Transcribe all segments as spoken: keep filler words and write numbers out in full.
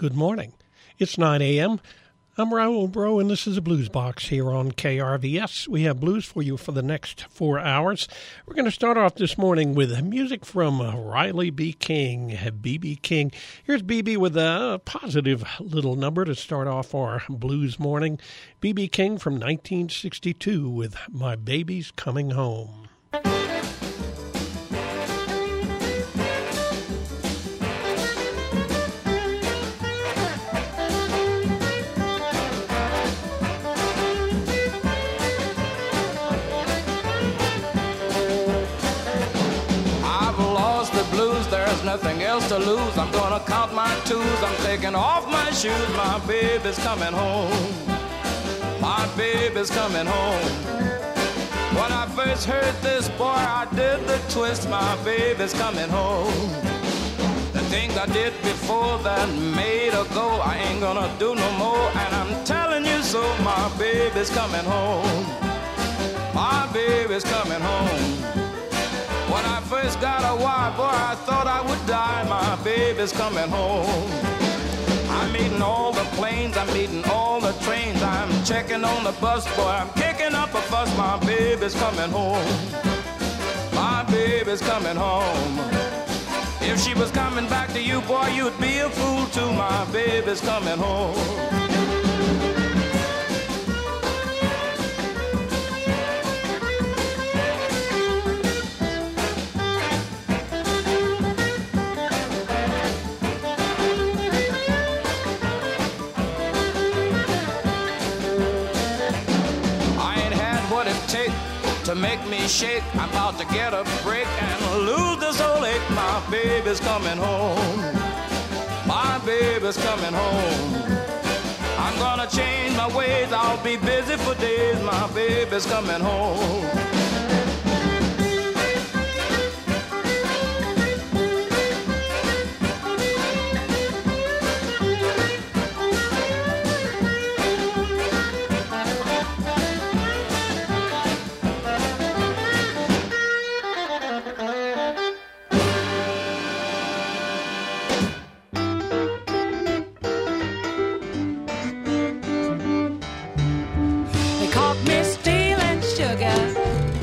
Good morning. It's nine a.m. I'm Raul Bro, and this is a Blues Box here on K R V S. We have blues for you for the next four hours. We're going to start off this morning with music from Riley B. King, B B. King. Here's B B with a positive little number to start off our blues morning. B B. King from nineteen sixty-two with My Baby's Coming Home. Nothing else to lose. I'm gonna count my twos. I'm taking off my shoes. My baby's coming home. My baby's coming home. When I first heard this, boy, I did the twist. My baby's coming home. The things I did before that made her go, I ain't gonna do no more. And I'm telling you so. My baby's coming home. My baby's coming home. When I first got a wife, boy, I thought I would die. My baby's coming home. I'm meeting all the planes, I'm meeting all the trains. I'm checking on the bus, boy, I'm kicking up a fuss. My baby's coming home. My baby's coming home. If she was coming back to you, boy, you'd be a fool too. My baby's coming home. To make me shake, I'm about to get a break and lose this old ache. My baby's coming home. My baby's coming home. I'm gonna change my ways. I'll be busy for days. My baby's coming home. They caught me stealing sugar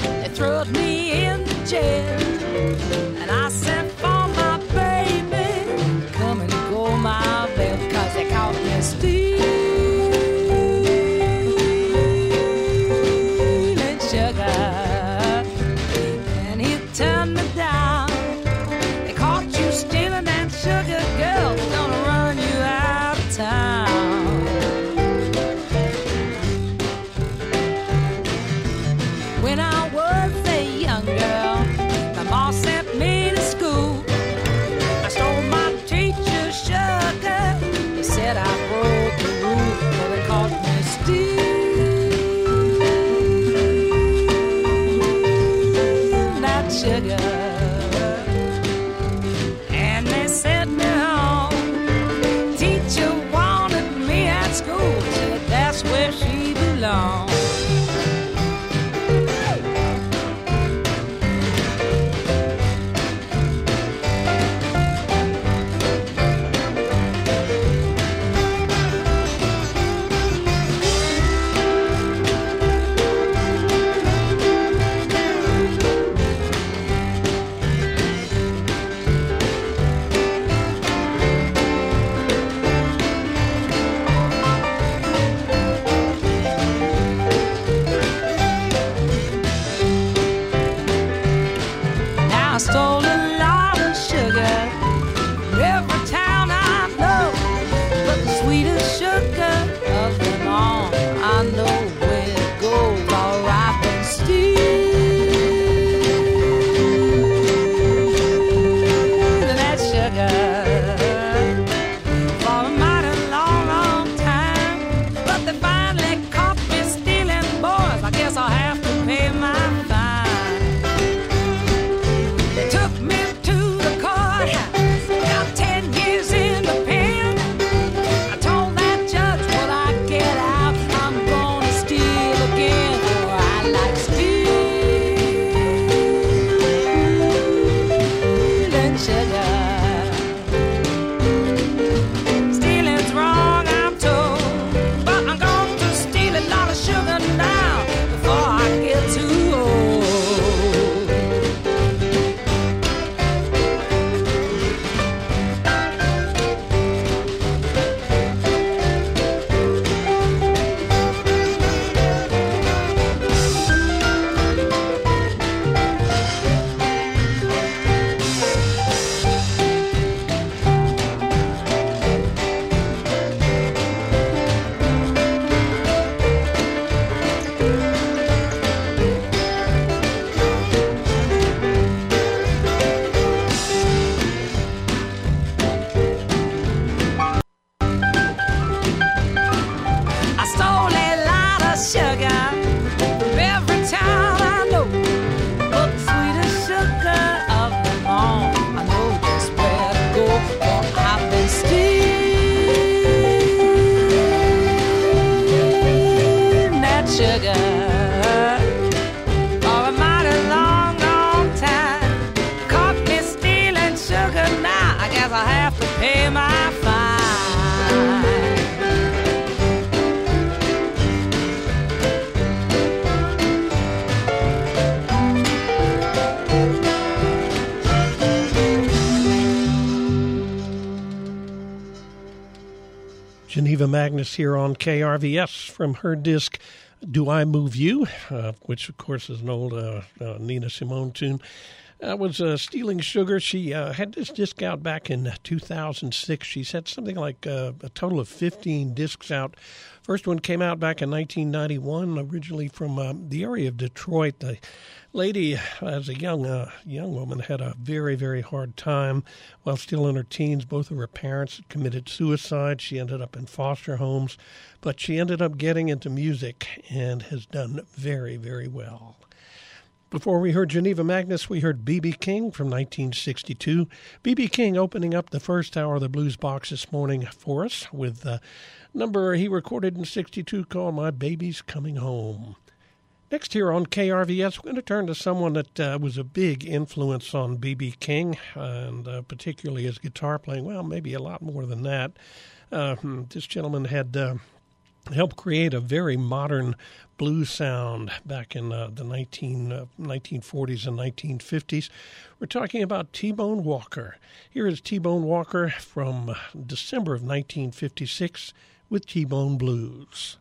Geneva Magnus here on K R V S from her disc, Do I Move You, uh, which, of course, is an old uh, uh, Nina Simone tune. That was uh, Stealing Sugar. She uh, had this disc out back in two thousand six. She's had something like uh, a total of fifteen discs out. First one came out back in nineteen ninety-one, originally from um, the area of Detroit. The lady, as a young uh, young woman, had a very, very hard time while still in her teens. Both of her parents had committed suicide. She ended up in foster homes, but she ended up getting into music and has done very, very well. Before we heard Geneva Magnus, we heard B B King from nineteen sixty-two. B B King opening up the first hour of the Blues Box this morning for us with a number he recorded in sixty-two called My Baby's Coming Home. Next here on K R V S, we're going to turn to someone that uh, was a big influence on B B King, and uh, particularly his guitar playing. Well, maybe a lot more than that. Uh, this gentleman had uh, helped create a very modern blues sound back in uh, the nineteen, uh, nineteen forties and nineteen fifties. We're talking about T-Bone Walker. Here is T-Bone Walker from December of nineteen fifty-six with T-Bone Blues.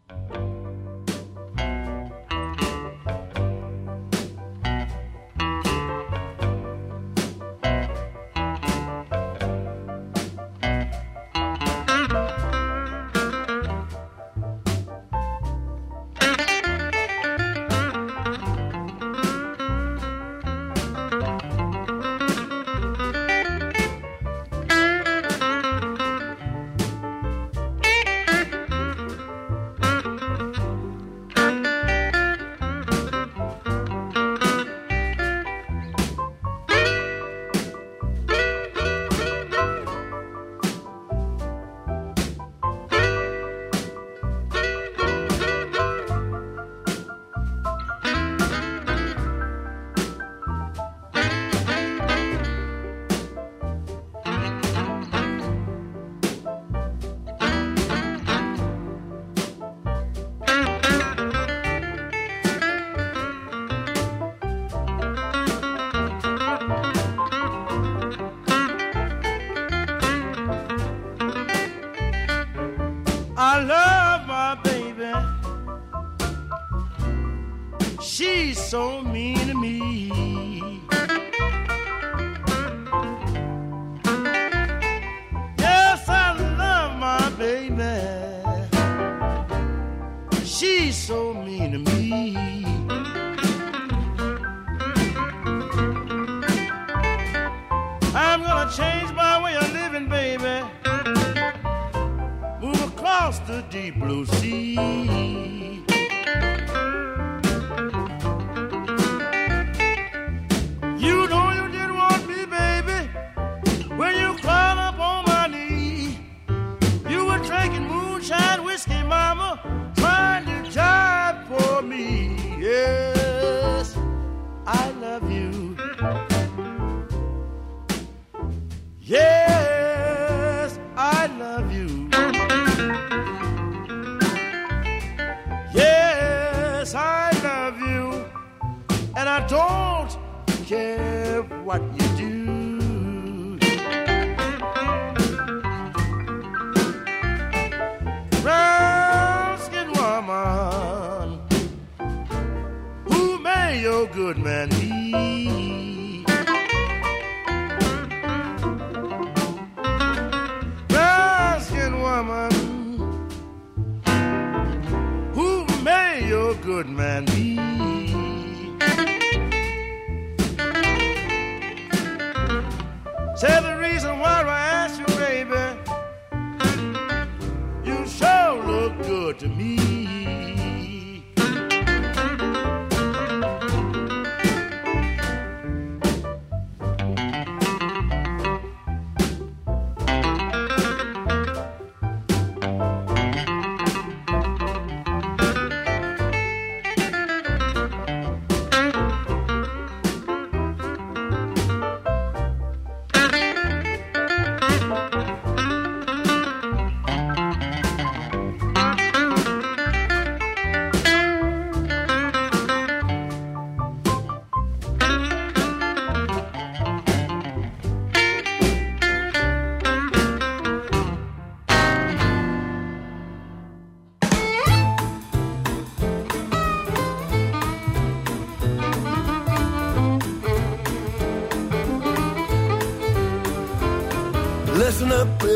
I love my baby. She's so mean to me. Yes, I love my baby. She's so mean to me. I'm gonna change my way of living, baby. Move across the deep blue sea. You know you didn't want me, baby, when you climbed up on my knee. You were drinking moonshine whiskey, mama, trying to jive for me. Yes, I love you. Yes, I love you. Yes, I love you. And I don't care what you do. Brown-skinned woman, who may your good man be? Brown-skinned woman, who may your good man be? Say the reason why I asked you, baby, you sure look good to me.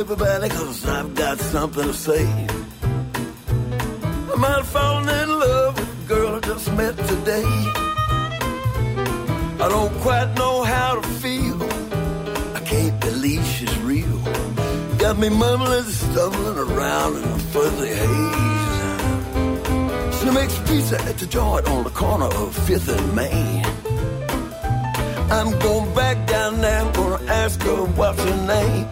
Mississippi Valley, cause I've got something to say. I might have fallen in love with a girl I just met today. I don't quite know how to feel. I can't believe she's real. Got me mumbling, stumbling around in a fuzzy haze. She makes pizza at the joint on the corner of fifth and Main. I'm going back down there, I'm gonna ask her what's her name.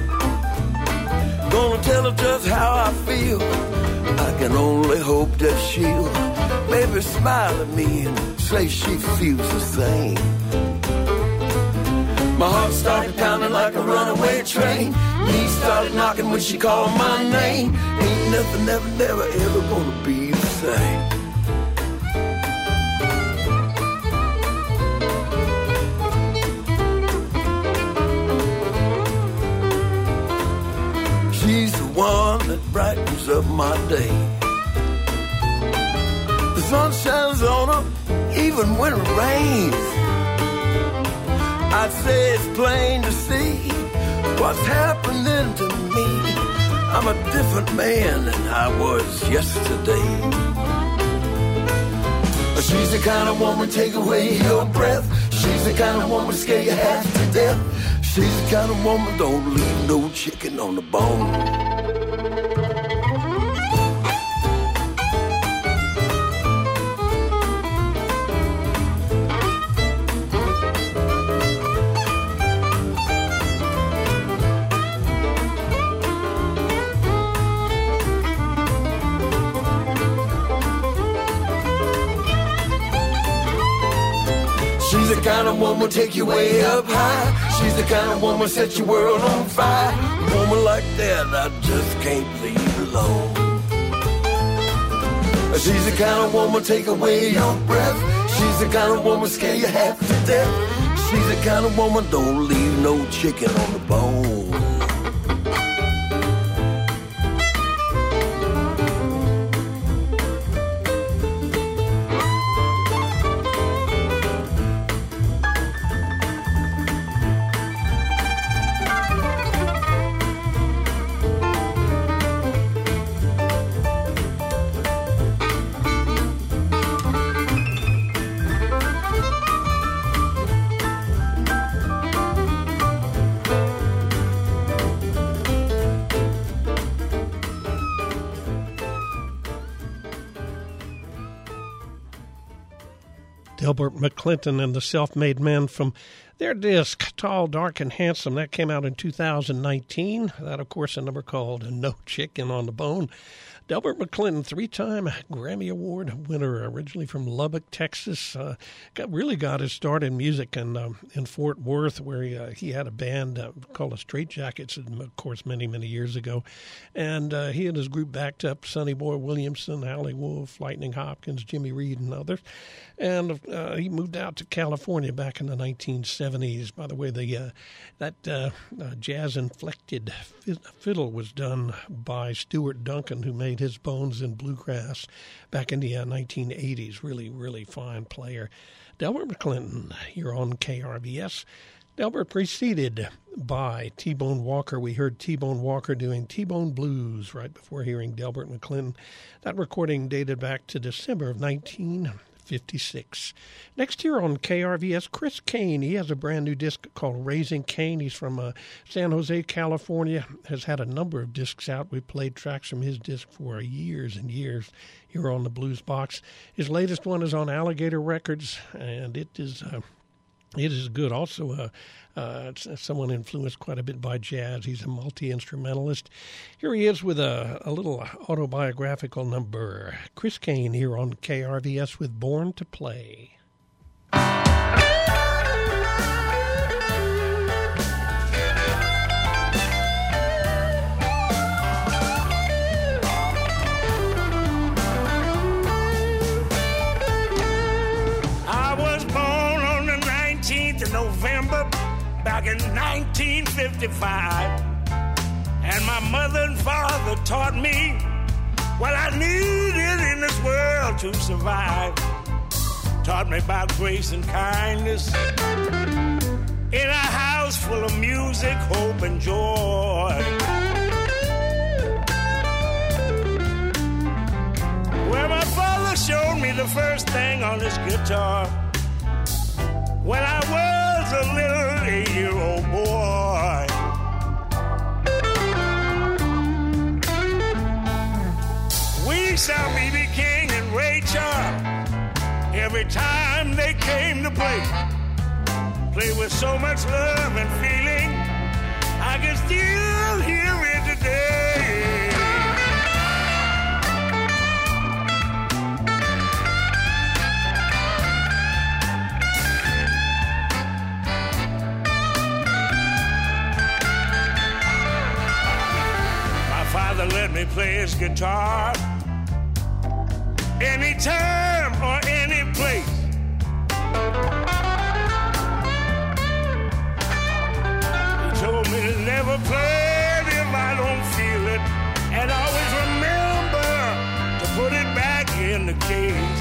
Gonna tell her just how I feel. I can only hope that she'll maybe smile at me and say she feels the same. My heart started pounding like a runaway train. Knees started knocking when she called my name. Ain't nothing, never, never, ever gonna be the same. She's the one that brightens up my day. The sun shines on her even when it rains. I'd say it's plain to see what's happening to me. I'm a different man than I was yesterday. She's the kind of woman take away your breath. She's the kind of woman scare you half to death. She's the kind of woman don't leave no chicken on the bone. She's the kind of woman take you way up high. She's the kind of woman set your world on fire. A woman like that I just can't leave alone. She's the kind of woman take away your breath. She's the kind of woman scare you half to death. She's the kind of woman don't leave no chicken on the bone. Delbert McClinton and the Self-Made Men from their disc, Tall, Dark, and Handsome. That came out in two thousand nineteen. That, of course, a number called No Chicken on the Bone. Delbert McClinton, three-time Grammy Award winner, originally from Lubbock, Texas. Uh, got, really got his start in music in, um, in Fort Worth, where he, uh, he had a band uh, called the Straight Jackets, of course, many, many years ago. And uh, he and his group backed up Sonny Boy Williamson, Howlin' Wolf, Lightning Hopkins, Jimmy Reed, and others. And uh, he moved out to California back in the nineteen seventies. By the way, the uh, that uh, uh, jazz-inflected fiddle was done by Stuart Duncan, who made his bones in bluegrass back in the uh, nineteen eighties. Really, really fine player. Delbert McClinton, you're on K R V S. Delbert preceded by T-Bone Walker. We heard T-Bone Walker doing T-Bone Blues right before hearing Delbert McClinton. That recording dated back to December of nineteen fifty-six. Next here on K R V S, Chris Kane. He has a brand new disc called Raising Cain. He's from uh, San Jose, California. Has had a number of discs out. We've played tracks from his disc for years and years here on the Blues Box. His latest one is on Alligator Records, and it is uh, it is good. Also, uh, uh, someone influenced quite a bit by jazz. He's a multi-instrumentalist. Here he is with a, a little autobiographical number. Chris Kane here on K R V S with Born to Play. November back in nineteen fifty-five, and my mother and father taught me what I needed in this world to survive. Taught me about grace and kindness in a house house full of music, hope, and joy. Where my father showed me the first thing on his guitar when I was a little eight-year-old boy. We saw B B King and Ray Charles every time they came to play. Play with so much love and feeling, I can still hear it today. My father let me play his guitar anytime or any place. He told me to never play it if I don't feel it, and always remember to put it back in the case.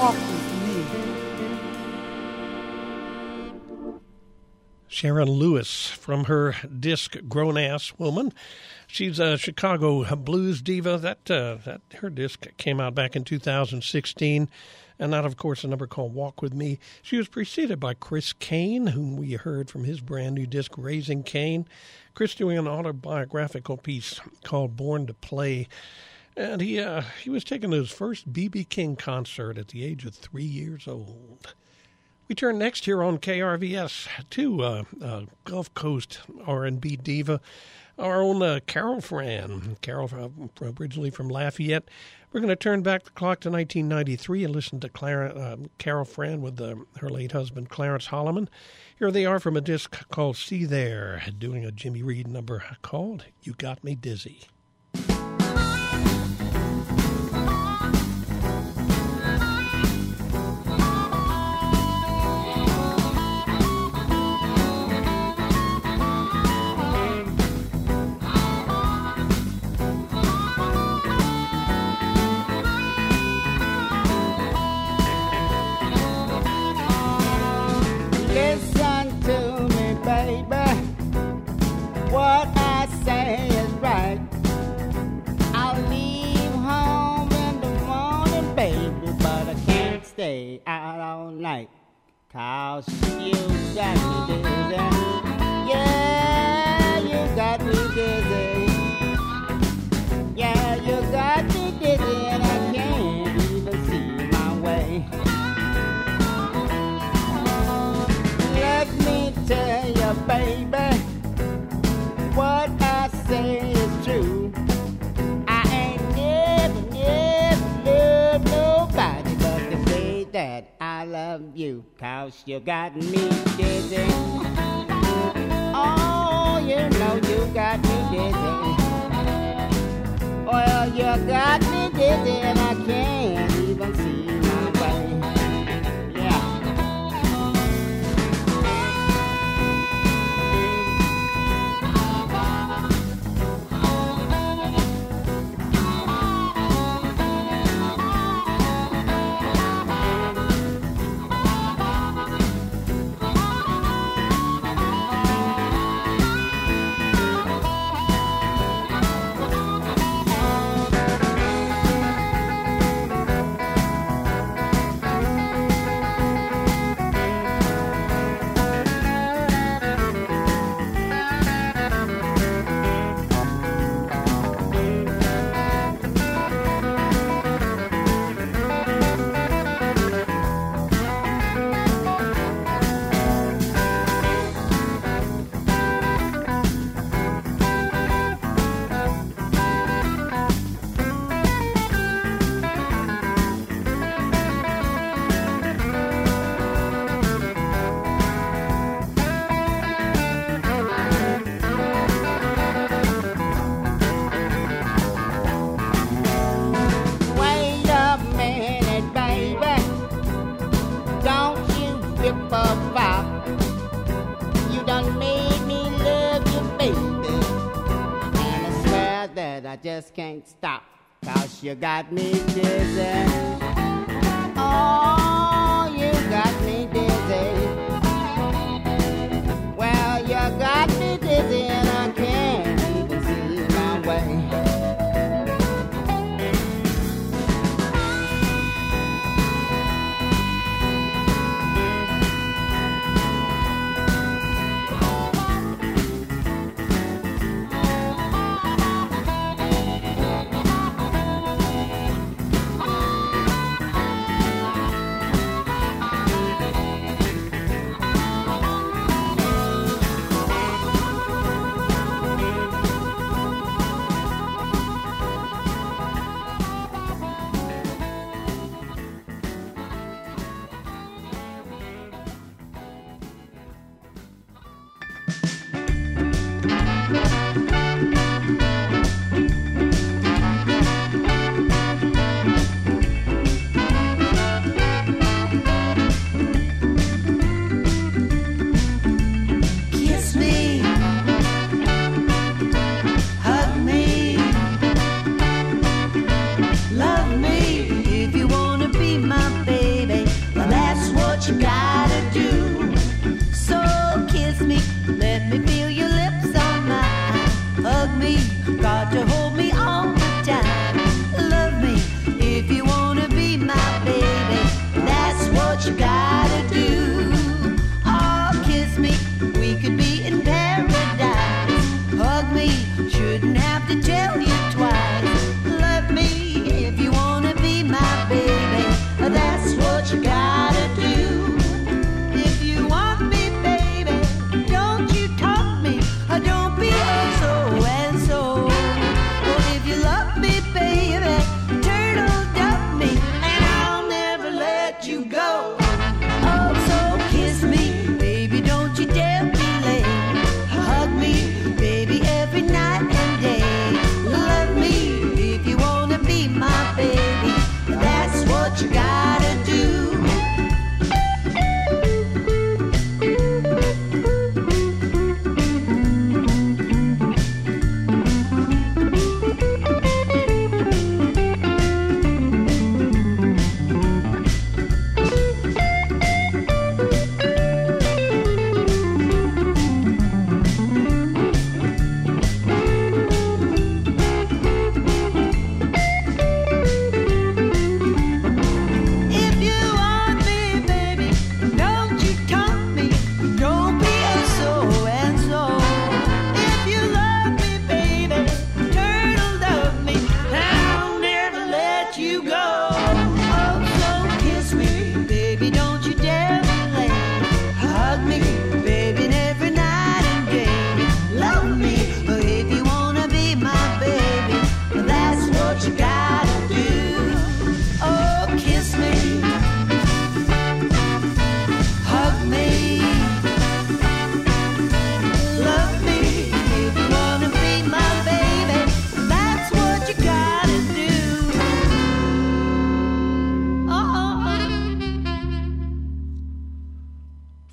walk with me. Sharon Lewis from her disc Grown Ass Woman. She's a Chicago blues diva. That uh, that her disc came out back in two thousand sixteen, and that, of course, a number called Walk With Me. She was preceded by Chris Kane, whom we heard from his brand new disc Raising Cain. Chris doing an autobiographical piece called Born to Play. And he uh, he was taking his first B B King concert at the age of three years old. We turn next here on K R V S to uh, uh, Gulf Coast R and B diva, our own uh, Carol Fran. Carol, uh, originally from Lafayette. We're going to turn back the clock to nineteen ninety-three and listen to Clara, uh, Carol Fran with uh, her late husband, Clarence Holloman. Here they are from a disc called See There, doing a Jimmy Reed number called You Got Me Dizzy. What I say is right. I'll leave home in the morning, baby, but I can't stay out all night, 'cause you got me dizzy. Yeah, you got me dizzy. Yeah, you got me dizzy, and I can't even see my way. Let me tell you, baby, what I say is true. I ain't never, never loved nobody but to say that I love you, 'cause you got me dizzy. Oh, you know you got me dizzy. Well, you got me dizzy and I can't even see my way. Just can't stop, 'cause you got me dizzy. Oh, you got me dizzy. Well, you got me dizzy and I can't even see my way.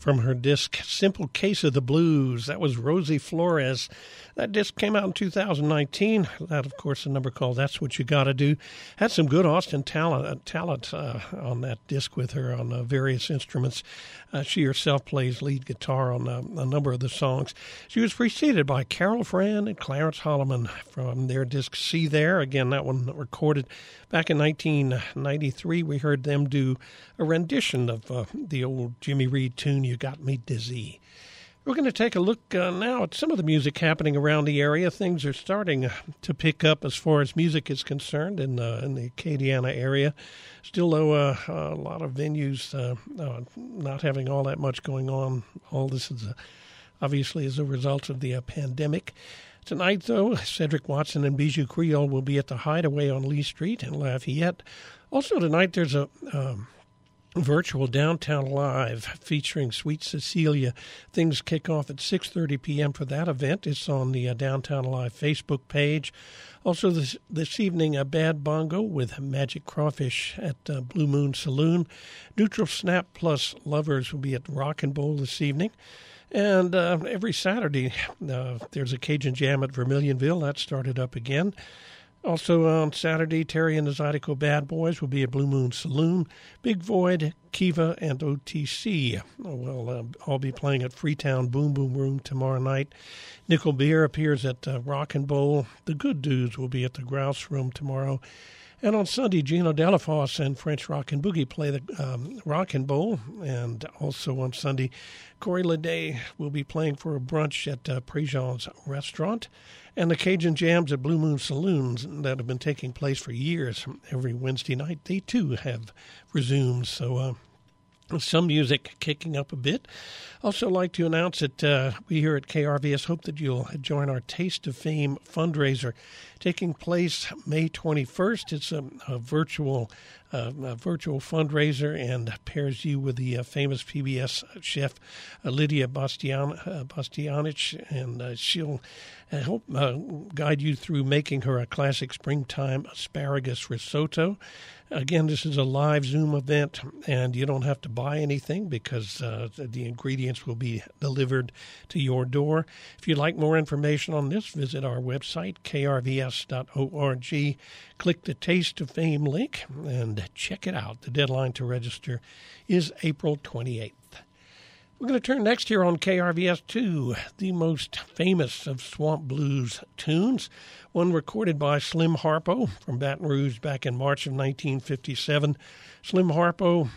from her disc Simple Case of the Blues. That was Rosie Flores. That disc came out in two thousand nineteen. That, of course, a number called That's What You Gotta Do. Had some good Austin talent, uh, talent uh, on that disc with her on uh, various instruments. Uh, she herself plays lead guitar on uh, a number of the songs. She was preceded by Carol Fran and Clarence Holloman from their disc See There. Again, that one recorded back in nineteen ninety-three. We heard them do a rendition of uh, the old Jimmy Reed tune, You Got Me Dizzy. We're going to take a look uh, now at some of the music happening around the area. Things are starting to pick up as far as music is concerned in, uh, in the Acadiana area. Still, though, uh, a lot of venues uh, uh, not having all that much going on. All this is uh, obviously as a result of the uh, pandemic. Tonight, though, Cedric Watson and Bijou Creole will be at the Hideaway on Lee Street in Lafayette. Also tonight, there's a... Um, virtual Downtown Live featuring Sweet Cecilia. Things kick off at six thirty p.m. for that event. It's on the uh, Downtown Live Facebook page. Also this this evening, a Bad Bongo with Magic Crawfish at uh, Blue Moon Saloon. Neutral Snap plus Lovers will be at Rock and Bowl this evening. And uh, every Saturday, uh, there's a Cajun Jam at Vermilionville. That started up again. Also on Saturday, Terry and the Zydeco Bad Boys will be at Blue Moon Saloon. Big Void, Kiva, and O T C will uh, all be playing at Freetown Boom Boom Room tomorrow night. Nickel Beer appears at uh, Rock and Bowl. The Good Dudes will be at the Grouse Room tomorrow. And on Sunday, Gino Delafosse and French Rock and Boogie play the um, Rock and Bowl. And also on Sunday, Corey Leday will be playing for a brunch at uh, Préjean's Restaurant. And the Cajun Jams at Blue Moon Saloons that have been taking place for years every Wednesday night, they too have resumed. So uh, some music kicking up a bit. Also like to announce that uh, we here at K R V S hope that you'll join our Taste of Fame fundraiser taking place May twenty-first. It's a, a virtual uh, a virtual fundraiser and pairs you with the uh, famous P B S chef uh, Lydia Bastian, uh, Bastianich, and uh, she'll uh, help uh, guide you through making her a classic springtime asparagus risotto. Again, this is a live Zoom event, and you don't have to buy anything because uh, the ingredients will be delivered to your door. If you'd like more information on this, visit our website, k r v s dot org. Click the Taste of Fame link and check it out. The deadline to register is April twenty-eighth. We're going to turn next here on K R V S to the most famous of swamp blues tunes, one recorded by Slim Harpo from Baton Rouge back in March of nineteen fifty-seven. Slim Harpo,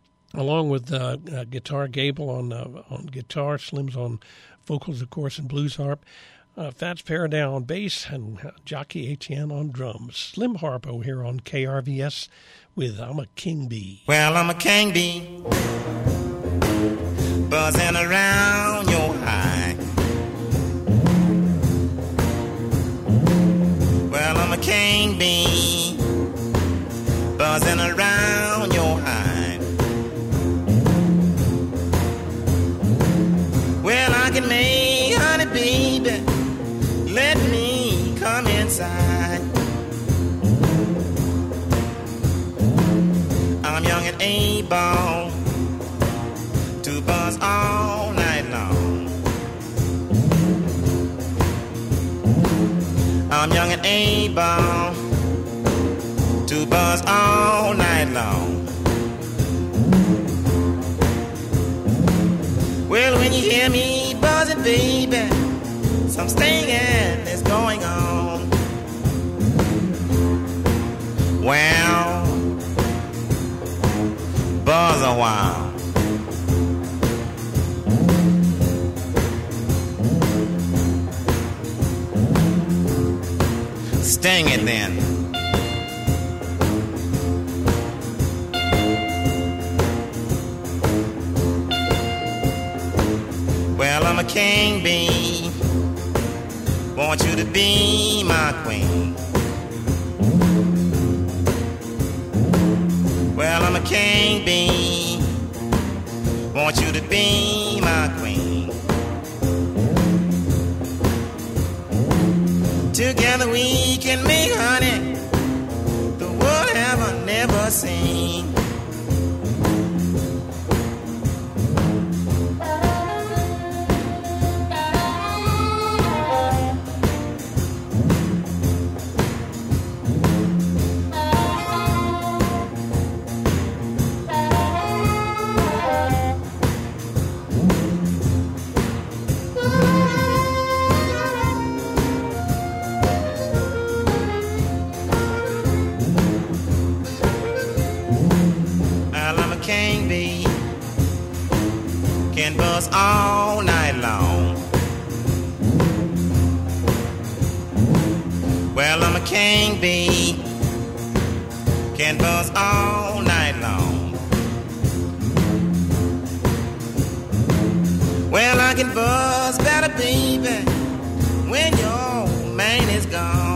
along with uh, uh, Guitar Gable on uh, on guitar, Slim's on vocals, of course, and blues harp, uh, Fats Paradown on bass, and uh, Jockey Etienne on drums. Slim Harpo here on K R V S with I'm a King Bee. Well, I'm a king bee, buzzing around your eye. Well, I'm a king bee, buzzing around your eye. Well, I can make honey, baby, let me come inside. I'm young and able to buzz all night long. I'm young and able to buzz all night long. Well, when you hear me buzzing, baby, some stinging is going on. Well, buzz a while. Sting it then. Well, I'm a king bee, want you to be my queen. Well, I'm a king bee, want you to be my queen. Together we can make honey the world have never seen. king bee, can buzz all night long. Well, I'm a king bee, can buzz all night long. Well, I can buzz better, baby, when your man is gone.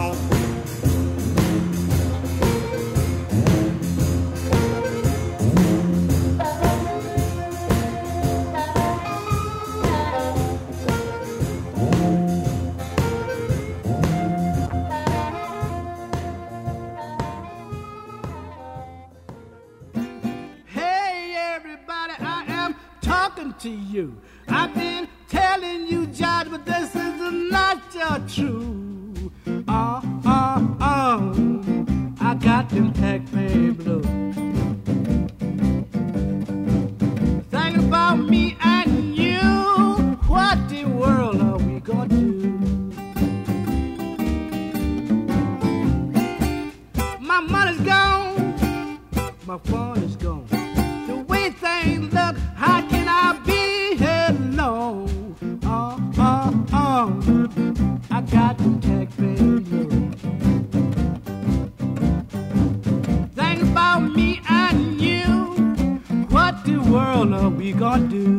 To you, I've been telling you, Judge, but this is not your true. Oh, oh, oh, I got them taxpayer blues. Thinking about me and you, what the world are we gonna do? My money's gone, my phone is gone. The way things look, how can I be alone? Oh, oh, oh, I got them taxpayer blues. Think about me and you, what the world are we gonna do?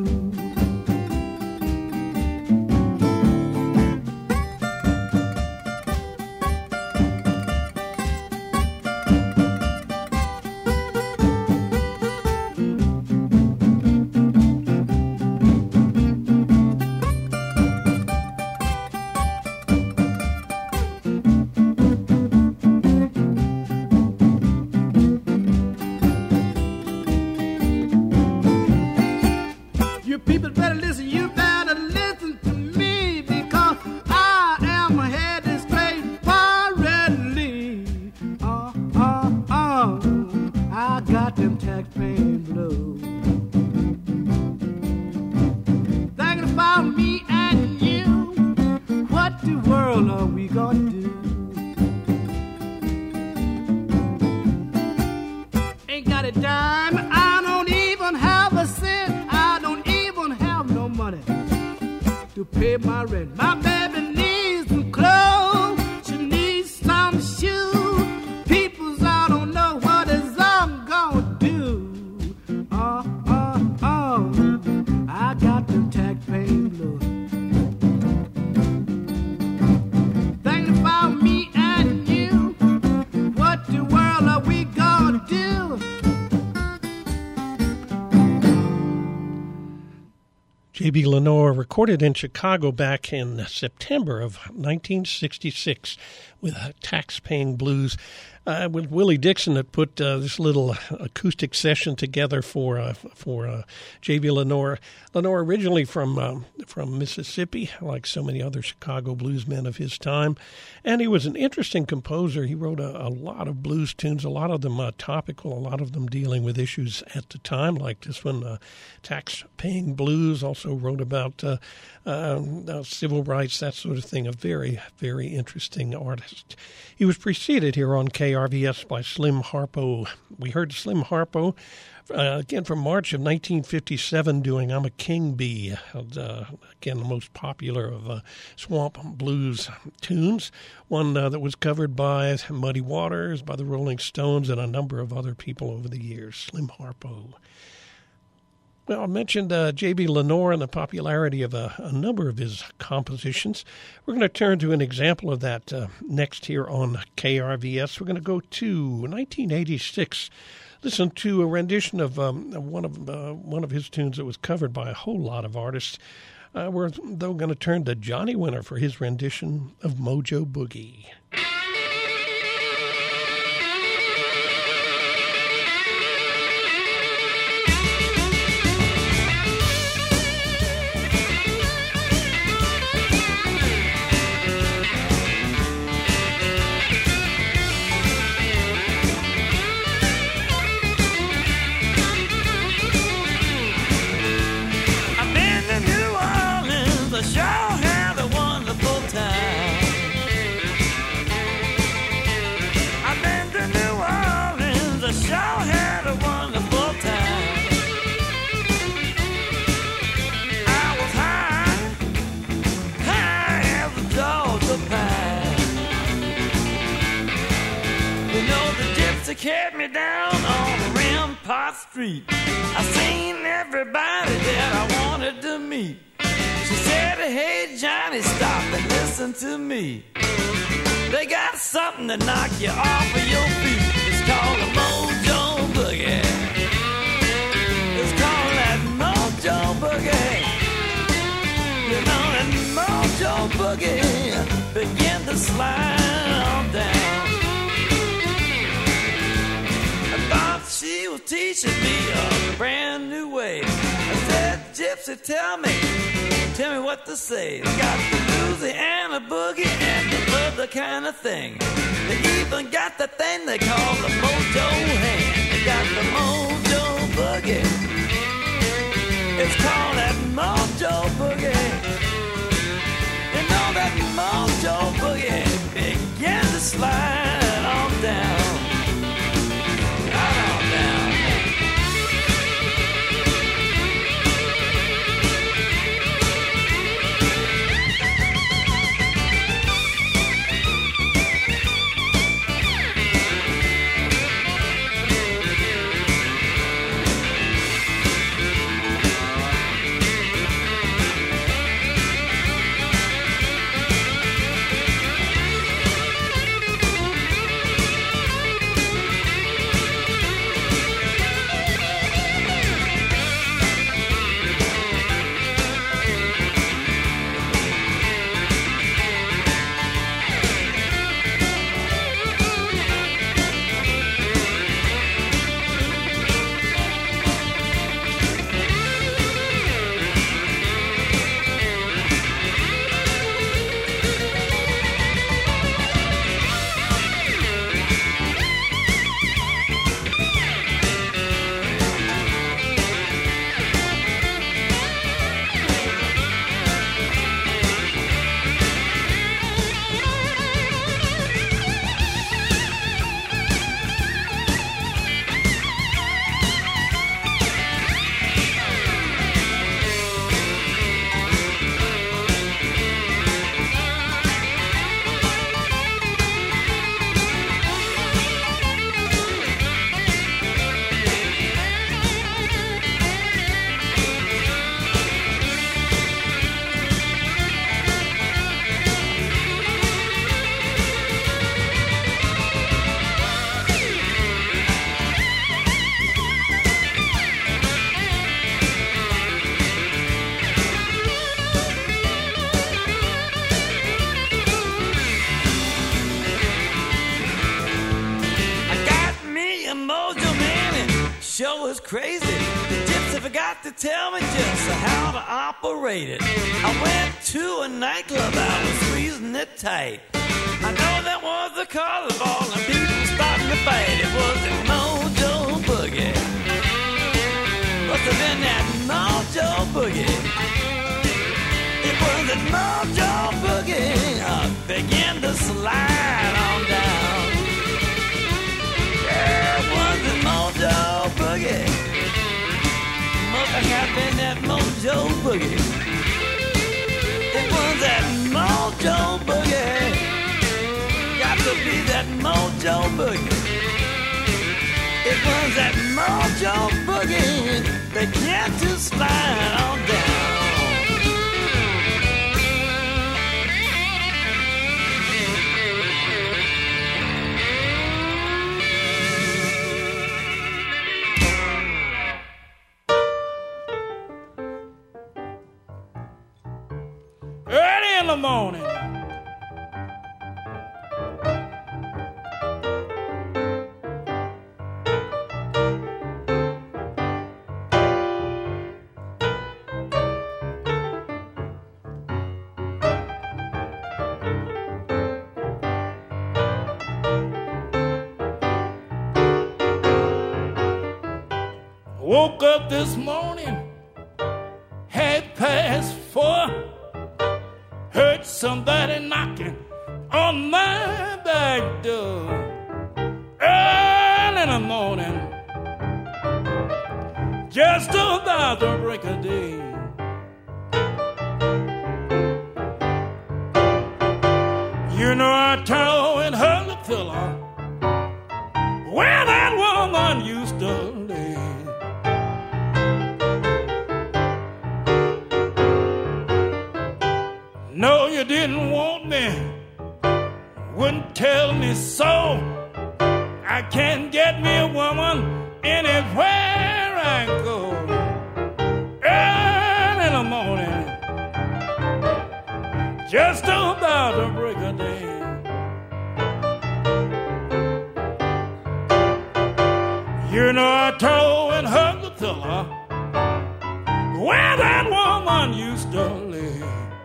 J B. Lenore recorded in Chicago back in September of nineteen sixty-six with Tax-Paying Blues. Uh, with Willie Dixon that put uh, this little acoustic session together for uh, for uh, J B. Lenore. Lenore originally from um, from Mississippi, like so many other Chicago bluesmen of his time, and he was an interesting composer. He wrote a, a lot of blues tunes, a lot of them uh, topical, a lot of them dealing with issues at the time, like this one, uh, Tax-Paying Blues. Also wrote about uh, uh, uh, civil rights, that sort of thing. A very, very interesting artist. He was preceded here on K R V S by Slim Harpo. We heard Slim Harpo uh, again from March of nineteen fifty-seven doing I'm a King Bee, uh, again the most popular of uh, swamp blues tunes, one uh, that was covered by Muddy Waters, by the Rolling Stones, and a number of other people over the years. Slim Harpo. Well, I mentioned uh, J B. Lenore and the popularity of a, a number of his compositions. We're going to turn to an example of that uh, next here on K R V S. We're going to go to nineteen eighty-six. Listen to a rendition of um, one of uh, one of his tunes that was covered by a whole lot of artists. Uh, we're, though, going to turn to Johnny Winter for his rendition of Mojo Boogie. Sure had a wonderful time. she carried me down on Rampart Street. I seen everybody that I wanted to meet. She said, hey, Johnny, stop and listen to me. They got something to knock you off of your feet. It's called a Mojo Boogie. It's called that Mojo Boogie. You know that Mojo Boogie begin to slide on down. I thought she was teaching me a brand new way. I said, Gypsy, tell me, tell me what to say. They got the Louisiana Boogie and the other kind of thing. They even got the thing they call the Mojo Hand. They got the Mojo Boogie. It's called that Mojo Boogie. You know that Mojo Boogie began to slide on down. Right on down. Crazy. The gypsy forgot to tell me just how to operate it. I went to a nightclub, I was squeezing it tight. I know that was the cause of all the people starting to fight. It was the Mojo Boogie. Must have been that Mojo Boogie. It was the Mojo Boogie. I began to slide on down. Yeah, it was the Mojo Boogie. Must have been that Mojo Boogie. It was that Mojo Boogie. Got to be that Mojo Boogie. It was that Mojo Boogie. They can't just slide on down. Early in the morning, woke up this morning, half past four. Heard somebody knocking on my back door. Early in the morning, just about the break of day. You know I told and heard the pillow when didn't want me, wouldn't tell me so. I can't get me a woman anywhere I go. Early in the morning, just about the break of day. You know I told and hugged the pillow where that woman used to lay.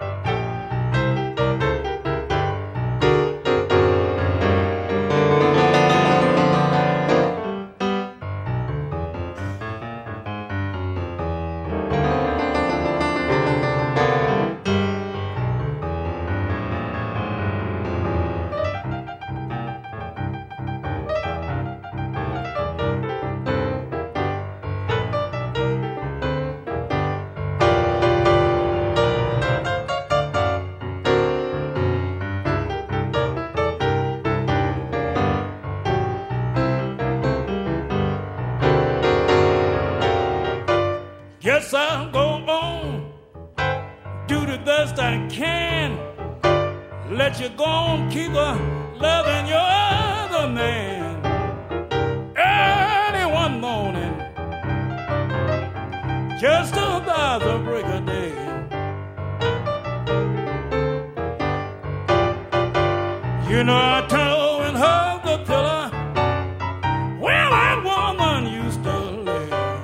Guess I'll go on, do the best I can. Let you go on, keep a loving your other man. Early one morning, just about the break of day. You know I told and hugged the pillow where that woman used to lay.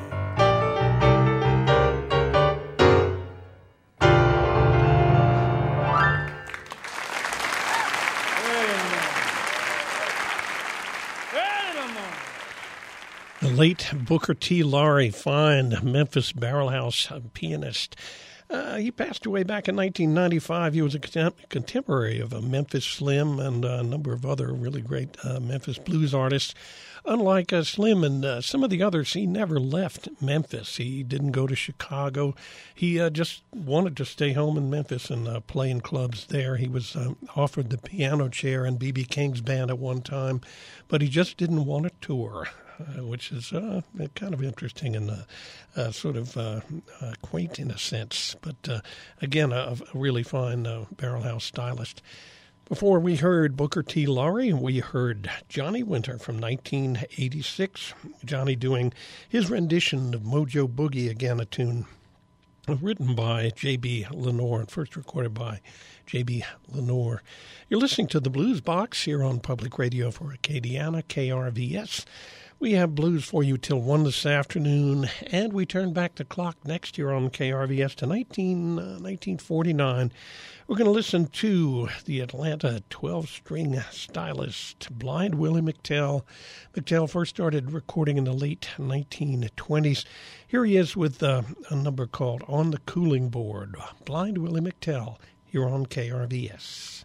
The late Booker T. Laurie, fine Memphis Barrel House pianist. Uh, he passed away back in nineteen ninety-five. He was a contem- contemporary of uh, Memphis Slim and uh, a number of other really great uh, Memphis blues artists. Unlike uh, Slim and uh, some of the others, he never left Memphis. He didn't go to Chicago. He uh, just wanted to stay home in Memphis and uh, play in clubs there. He was um, offered the piano chair in B B King's band at one time, but he just didn't want to tour. Uh, which is uh, kind of interesting and uh, uh, sort of uh, uh, quaint in a sense. But uh, again, a, a really fine uh, barrel house stylist. Before we heard Booker T. Laurie, we heard Johnny Winter from nineteen eighty-six. Johnny doing his rendition of Mojo Boogie, again a tune written by J B. Lenore and first recorded by J B. Lenore. You're listening to the Blues Box here on Public Radio for Acadiana, K R V S. We have blues for you till one this afternoon, and we turn back the clock next year on K R V S to nineteen, uh, nineteen forty-nine. We're going to listen to the Atlanta twelve-string stylist, Blind Willie McTell. McTell first started recording in the late nineteen twenties. Here he is with uh, a number called On the Cooling Board. Blind Willie McTell here on K R V S.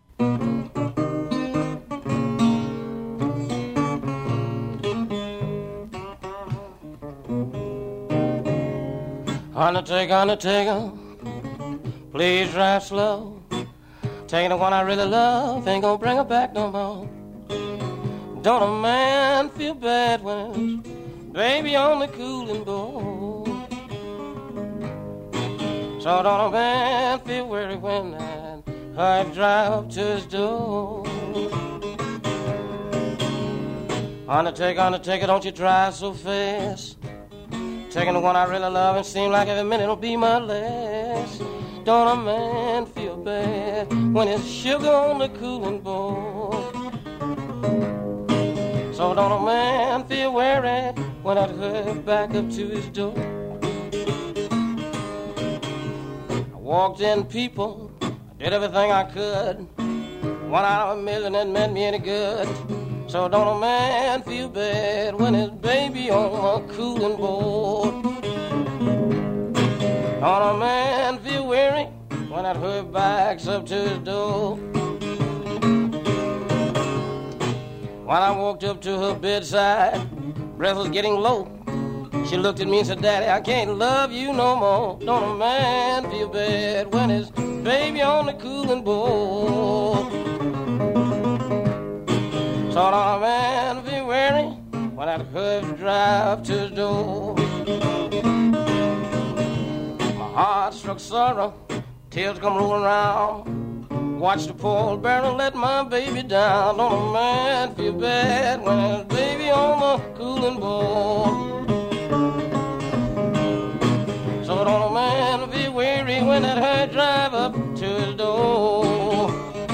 Undertaker, Undertaker, please drive slow. Taking the one I really love, ain't gonna bring her back no more. Don't a man feel bad when his baby on the cooling board? So don't a man feel worried when that wife drive up to his door. Undertaker, Undertaker, don't you drive so fast. Taking the one I really love and seem like every minute will be my last. Don't a man feel bad when his sugar on the cooling board? So don't a man feel worried when I'd heard back up to his door. I walked in people, I did everything I could. One out of a million that meant me any good. So don't a man feel bad when his baby on a cooling board. Don't a man feel weary when that her backs up to his door. When I walked up to her bedside, breath was getting low. She looked at me and said, Daddy, I can't love you no more. Don't a man feel bad when his baby on the cooling board. So don't a man be weary when that hoof drive to his door. My heart struck sorrow, tears come rolling round. Watch the pallbearer let my baby down. Don't a man feel bad when his baby on the cooling board? So don't a man be weary when that herd drive up to his door.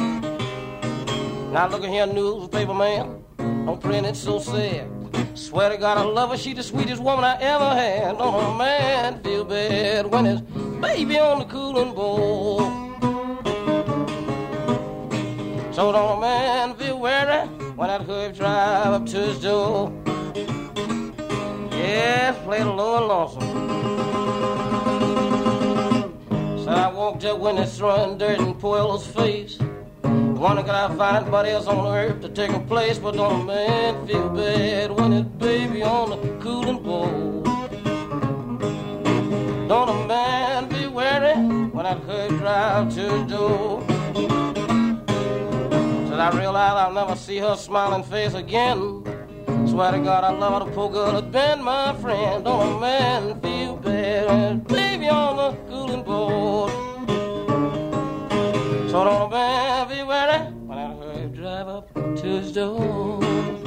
Now look at here, newspaper man, don't print it so sad. Swear to God I love her, she the sweetest woman I ever had. Don't a man feel bad when his baby on the cooling board? So don't a man feel weary when that herd drive up to his door. Yes, play it low and lonesome. So I walked up when it's throwing dirt in Puello's face. Wonder could I find anybody else on earth to take a place? But don't a man feel bad when his baby on the cooling board? Don't a man be weary when that herd drive to his door? Said I realize I'll never see her smiling face again. Swear to God I love her, the poor girl had been my friend. Don't a man feel bad when his baby on the cooling board? So don't a man be weary when I heard him drive up to his door.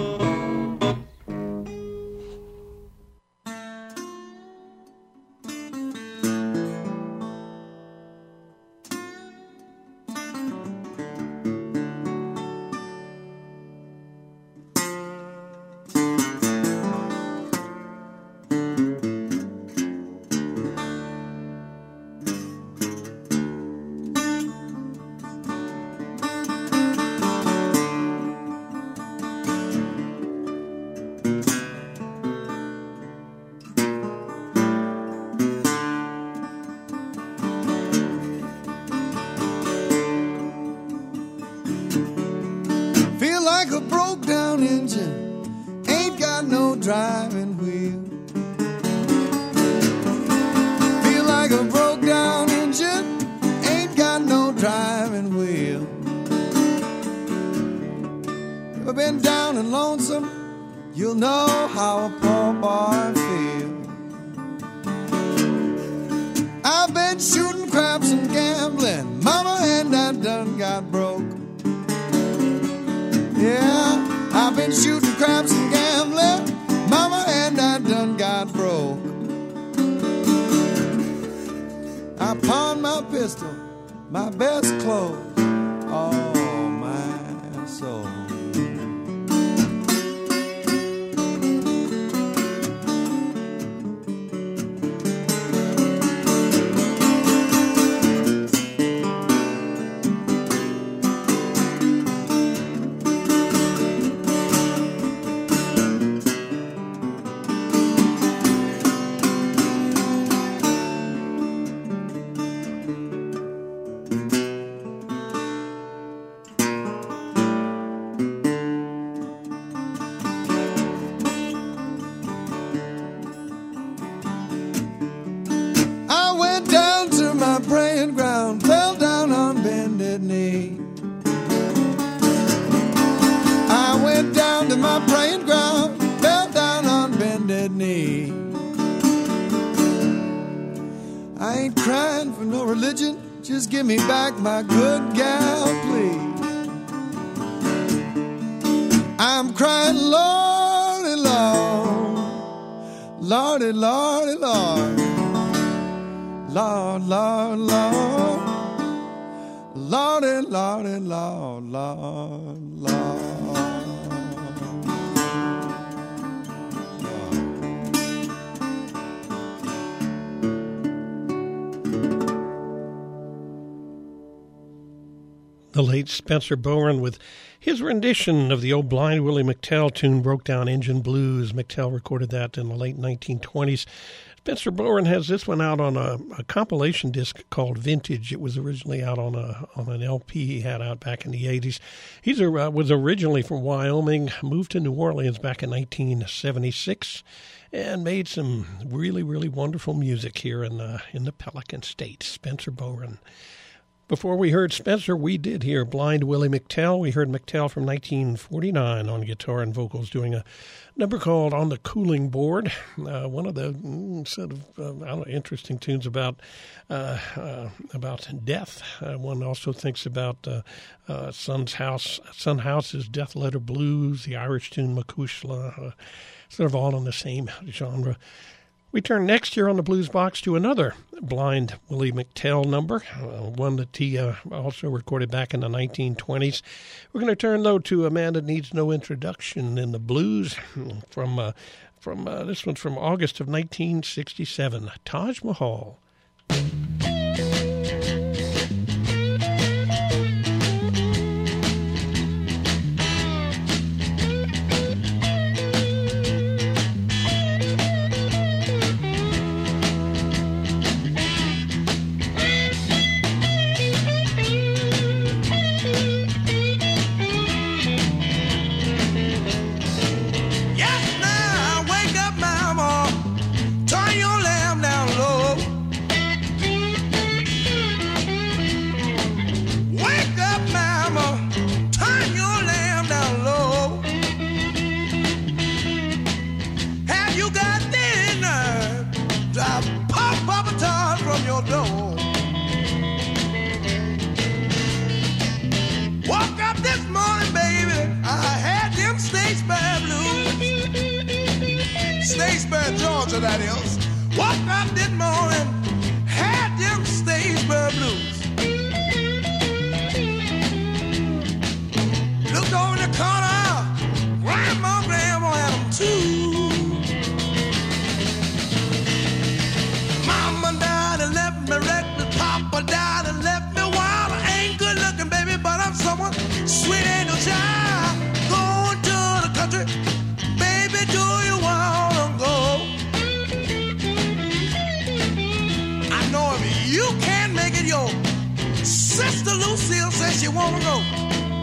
Driving wheel. Feel like a broke down engine, ain't got no driving wheel. Ever been down and lonesome? You'll know how a poor boy feels. I've been shooting craps and gambling, mama, and I done got broke. Yeah, I've been shooting craps and gambling, mama, and I done got broke. I pawned my pistol, my best clothes, all my soul. Praying ground, fell down on bended knee. I went down to my praying ground, fell down on bended knee. I ain't crying for no religion, just give me back my good gal, please. I'm crying, Lordy, Lord, Lordy, Lordy, Lord. Lord, Lord, Lord, Lordy, Lordy, Lord, Lord, Lord. The late Spencer Bowen with his rendition of the old Blind Willie McTell tune, Broke Down Engine Blues. McTell recorded that in the late nineteen twenties. Spencer Bowen has this one out on a, a compilation disc called Vintage. It was originally out on a on an L P he had out back in the eighties. He uh, was originally from Wyoming, moved to New Orleans back in nineteen seventy-six, and made some really, really wonderful music here in the, in the Pelican State. Spencer Bowen. Before we heard Spencer, we did hear Blind Willie McTell. We heard McTell from nineteen forty-nine on guitar and vocals doing a number called On the Cooling Board, uh, one of the mm, sort of uh, I don't know, interesting tunes about uh, uh, about death. Uh, one also thinks about uh, uh, Son's House, Son House's Death Letter Blues, the Irish tune Macushla, uh, sort of all in the same genre. We turn next year on the Blues Box to another Blind Willie McTell number, uh, one that he uh, also recorded back in the nineteen twenties. We're going to turn, though, to a man that needs no introduction in the blues. From uh, from uh, this one's from August of nineteen sixty-seven, Taj Mahal. Statesboro, Georgia, that is. Woke up this morning, had them Statesboro blues. Looked over in the corner, grandma, grandma had them too. Mama died and left me reckless, Papa died and left me wild. I ain't good looking, baby, but I'm someone sweet angel child. Going to the country, baby, do you want to go? I know if you can't make it, your sister Lucille says she want to go.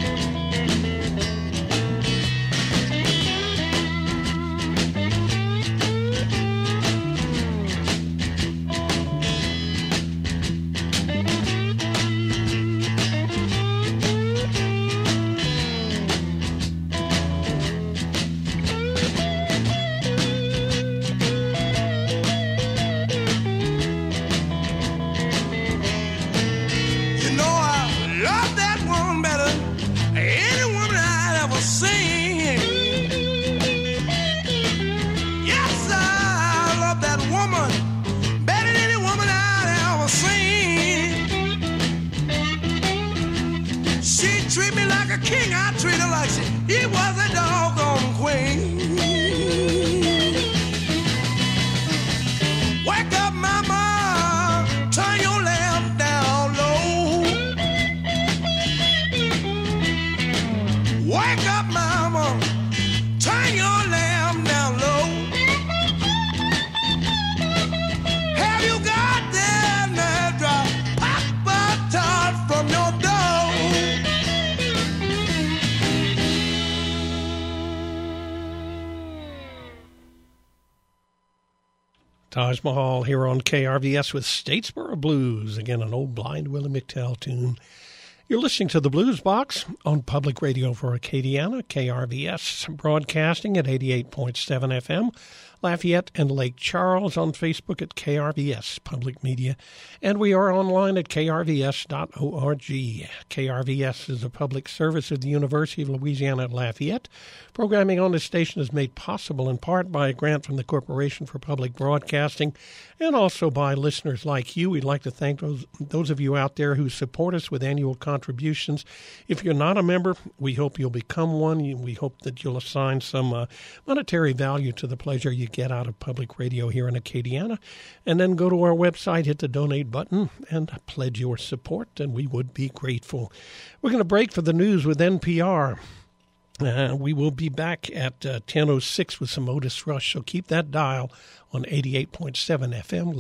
Taj Mahal here on K R V S with Statesboro Blues. Again, an old Blind Willie McTell tune. You're listening to the Blues Box on Public Radio for Acadiana, K R V S, broadcasting at eighty-eight point seven F M, Lafayette and Lake Charles, on Facebook at K R V S Public Media, and we are online at K R V S dot org. K R V S is a public service of the University of Louisiana at Lafayette. Programming on this station is made possible in part by a grant from the Corporation for Public Broadcasting and also by listeners like you. We'd like to thank those, those of you out there who support us with annual contributions. If you're not a member, we hope you'll become one. We hope that you'll assign some uh, monetary value to the pleasure you get out of public radio here in Acadiana. And then go to our website, hit the donate button, and pledge your support, and we would be grateful. We're going to break for the news with N P R. Uh, we will be back at uh, ten oh six with some Otis Rush, so keep that dial on eighty-eight point seven F M.